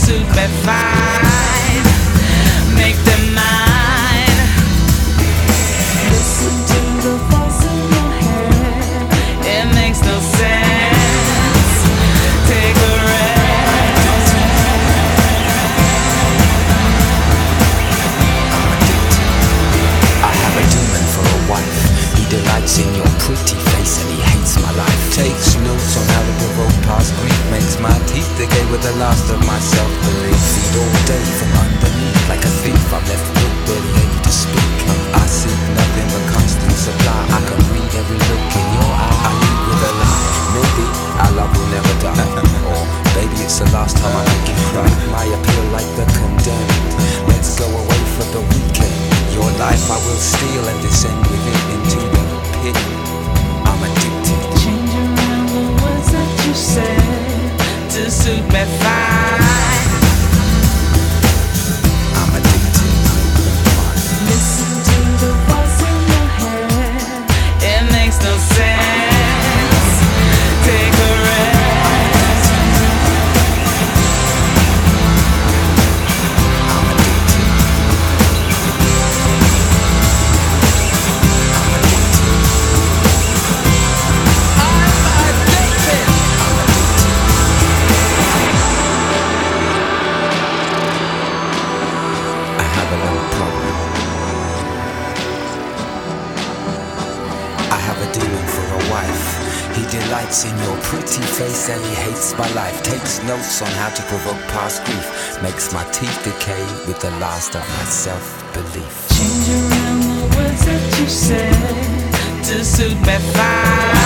suit me fine. Make them mine. Listen to the voice in your head. It makes no sense. Take a rest. I have a demon for a wife. He delights in your pretty face and he hates my life. Takes notes on how to provoke past grief. Makes my teeth decay with the last of my self-belief. Feed all day from underneath like a thief. I'm left with barely able to speak. I seek nothing but constant supply. I can read every look in your eye. I lead with a lie. Maybe our love will never die. Or baby it's the last time I make you cry. My appeal like the condemned. Let's go away for the weekend. Your life I will steal and descend with it into the pit. I'm addicted. Change around the words that you said to suit me fine. I'm addicted. Listen to the voice in your head. It makes no sense. Take a rest. I'm addicted. I have a little problem. I have a demon for a wife. He delights in your pretty face and he hates my life. Takes notes on how to provoke past grief. Makes my teeth decay with the last of my self-belief. Change around the words that you said to suit me fine.